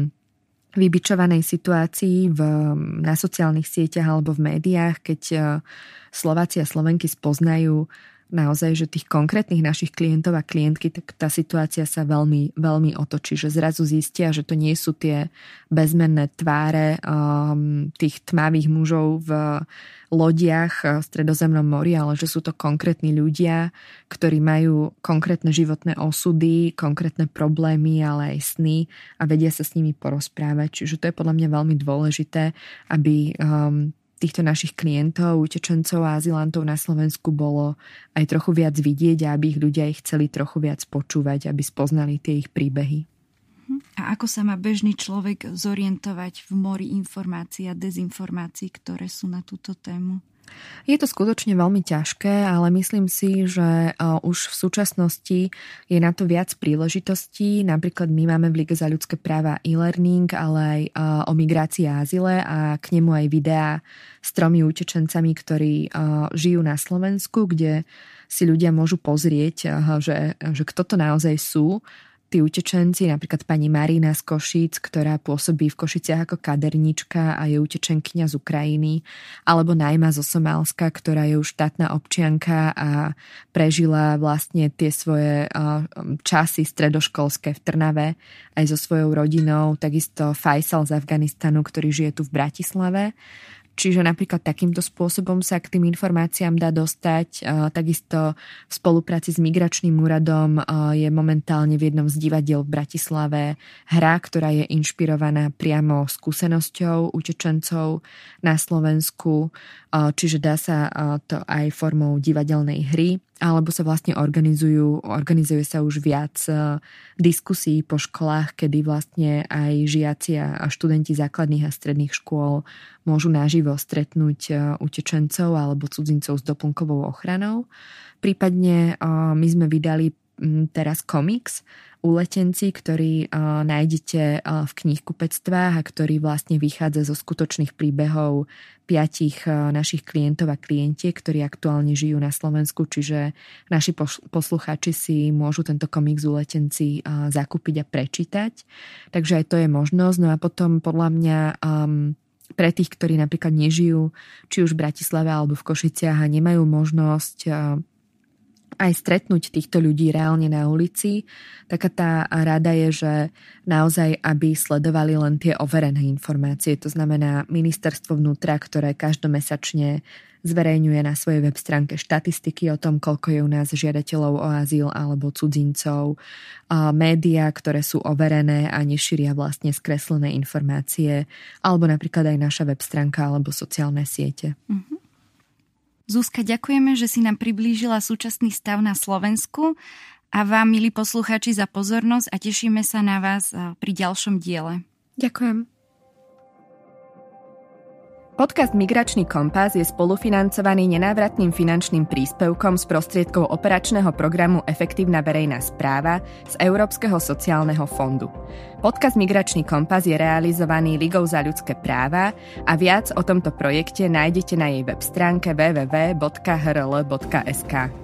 vybičovanej situácii na sociálnych sieťach alebo v médiách, keď Slováci a Slovenky spoznajú naozaj, že tých konkrétnych našich klientov a klientky, tak tá situácia sa veľmi, veľmi otočí, že zrazu zistia, že to nie sú tie bezmenné tváre tých tmavých mužov v lodiach v Stredozemnom mori, ale že sú to konkrétni ľudia, ktorí majú konkrétne životné osudy, konkrétne problémy, ale aj sny a vedia sa s nimi porozprávať. Čiže to je podľa mňa veľmi dôležité, aby týchto našich klientov, utečencov a azylantov na Slovensku bolo aj trochu viac vidieť a aby ich ľudia ich chceli trochu viac počúvať, aby spoznali tie ich príbehy. A ako sa má bežný človek zorientovať v mori informácií a dezinformácií, ktoré sú na túto tému? Je to skutočne veľmi ťažké, ale myslím si, že už v súčasnosti je na to viac príležitostí. Napríklad my máme v Lige za ľudské práva e-learning, ale aj o migrácii a azyle a k nemu aj videá s 3 utečencami, ktorí žijú na Slovensku, kde si ľudia môžu pozrieť, že kto to naozaj sú. Tí utečenci, napríklad pani Marina z Košíc, ktorá pôsobí v Košiciach ako kaderníčka a je utečenkyňa z Ukrajiny, alebo Najma zo Somálska, ktorá je už štátna občianka a prežila vlastne tie svoje časy stredoškolské v Trnave aj so svojou rodinou, takisto Faisal z Afganistanu, ktorý žije tu v Bratislave. Čiže napríklad takýmto spôsobom sa k tým informáciám dá dostať. Takisto v spolupráci s Migračným úradom je momentálne v jednom z divadiel v Bratislave hra, ktorá je inšpirovaná priamo skúsenosťou utečencov na Slovensku. Čiže dá sa to aj formou divadelnej hry, alebo sa vlastne organizuje sa už viac diskusí po školách, kedy vlastne aj žiaci a študenti základných a stredných škôl môžu naživo stretnúť utečencov alebo cudzincov s doplnkovou ochranou. Prípadne my sme vydali teraz komiks Uletenci, ktorý nájdete v knihkupectvách a ktorý vlastne vychádza zo skutočných príbehov 5 našich klientov a klientiek, ktorí aktuálne žijú na Slovensku, čiže naši poslucháči si môžu tento komiks Uletenci zakúpiť a prečítať. Takže aj to je možnosť. No a potom podľa mňa pre tých, ktorí napríklad nežijú či už v Bratislave alebo v Košiciach a nemajú možnosť aj stretnúť týchto ľudí reálne na ulici. Taká tá rada je, že naozaj, aby sledovali len tie overené informácie. To znamená ministerstvo vnútra, ktoré každomesačne zverejňuje na svojej web stránke štatistiky o tom, koľko je u nás žiadateľov o azyl alebo cudzincov, médiá, ktoré sú overené a nešíria vlastne skreslené informácie, alebo napríklad aj naša web stránka alebo sociálne siete. Zuzka, ďakujeme, že si nám priblížila súčasný stav na Slovensku a vám, milí poslucháči, za pozornosť a tešíme sa na vás pri ďalšom diele. Ďakujem. Podcast Migračný kompas je spolufinancovaný nenávratným finančným príspevkom z prostriedkov operačného programu Efektívna verejná správa z Európskeho sociálneho fondu. Podcast Migračný kompas je realizovaný Ligou za ľudské práva a viac o tomto projekte nájdete na jej web stránke www.hrl.sk.